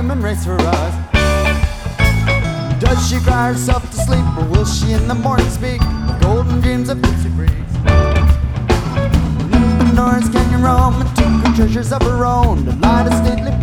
human race for us. Does she cry herself to sleep, or will she in the morning speak of golden dreams of gypsy breeze? Doors can you roam and took her treasures of her own to light a stately